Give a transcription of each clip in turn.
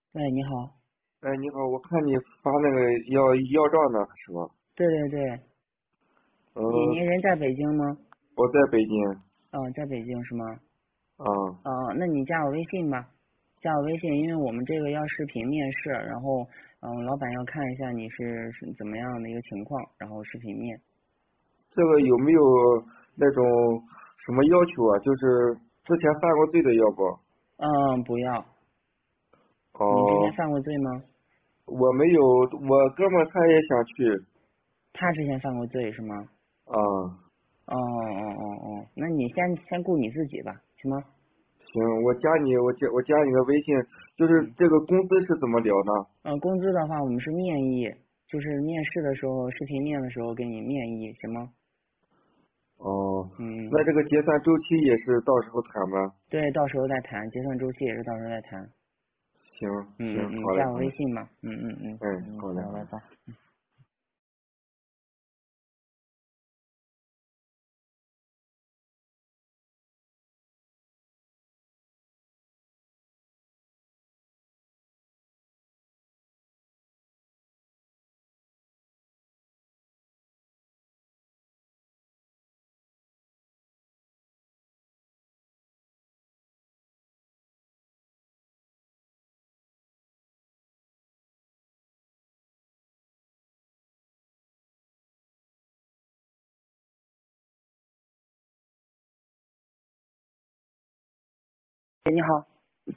喂，你好。 哎，你好，我看你发那个要账的是吧？ 对对对，您嗯， 人在北京吗？ 我在北京。 在北京是吗？ 啊， 那你加我微信吧，加我微信，因为我们这个要视频面试，然后老板要看一下你是怎么样的一个情况，然后视频面。 这个有没有那种什么要求啊？就是之前犯过罪的要不？ 不要。你之前哦， 犯过罪吗？ 我没有，我哥们儿他也想去。 他之前犯过罪是吗？ 啊， 那你先顾你自己吧，行吗？ 行，我加你的微信，就是嗯。 这个工资是怎么聊呢？ 工资的话，我们是面议，就是面试的时候，视频面的时候给你面议，行吗？ 哦， 嗯。 那这个结算周期也是到时候谈吗？ 对，到时候再谈，结算周期也是到时候再谈。 行行，好嘞加我好嘞。 微信吧。 哎，好嘞好， 好嘞。 拜拜。哎，你好。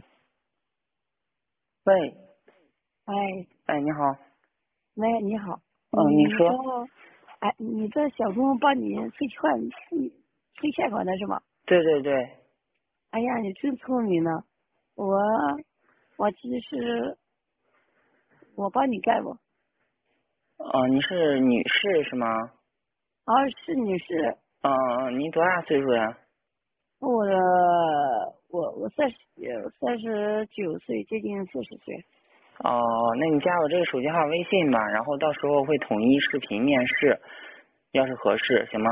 喂。 哎， 哎，你好。 喂，你好， 你你找， 说。 哎，你这小钟帮你催欠款的是吗？ 对对对。 哎呀，你真聪明呢。我我其实我帮你干过。 你是女士是吗？ 啊，是女士。 你多大岁数呀？ 我的我39岁，接近40岁。 哦，那你加我这个手机号微信吧，然后到时候会统一视频面试，要是合适，行吗？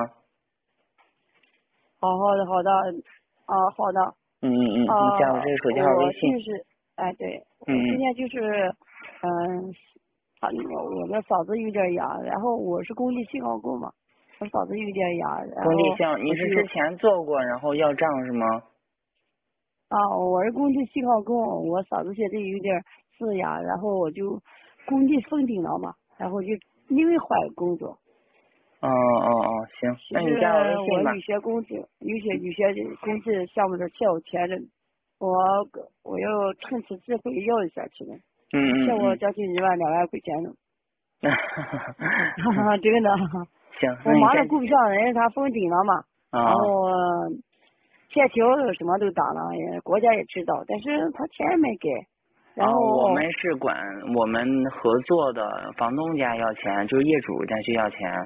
好的，好的。 你加我这个手机号微我就信。 是，哎，对，我今嗯。 天就是，嗯，我的嗓子有点哑，然后我是公地信号工嘛，我嗓子有点哑，然工地后项你我就是之前做过，然后要账是吗？ 我是公地信号工，我嗓子现在有点嘶哑，然后我就工地封顶了嘛，然后就因为换工作。 行， 其实那你加我微信吧。 我有些工资项目是欠我钱的，我我要趁此机会要一下去的，欠我嗯。 将近1万2万块钱呢。哈哈， 行， 真的。我那你先。 忙的顾不上人，他封顶了嘛，然啊。 后欠条什么都打了，国家也知道，但是他钱也没给，然我后们是管我们合作的房东家要钱，就是业主家去要钱。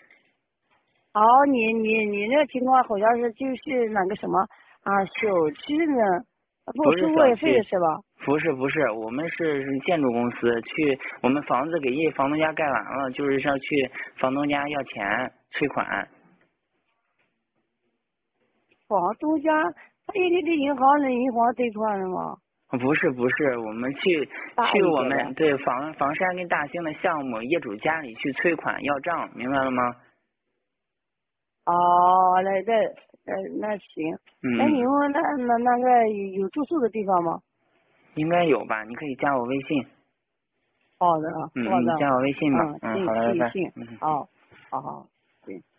你那个情况好像是就是那个什么小区呢，不不是收物业费的小区。 是吧？ 不是，我们是建筑公司，去我们房子给房东家盖完了，就是要去房东家要钱催款。 房东家他一定是银行贷款的吗？ 不是，我们大去我一些的。 们对房山跟大兴的项目业主家里去催款要账，明白了吗？ 哦，那行。那你嗯。 们那个有住宿的地方吗？ 应该有吧？你可以加我微信。 好的，好的。 你加我微信吧。好行了，拜拜。 行行，好，好好，行。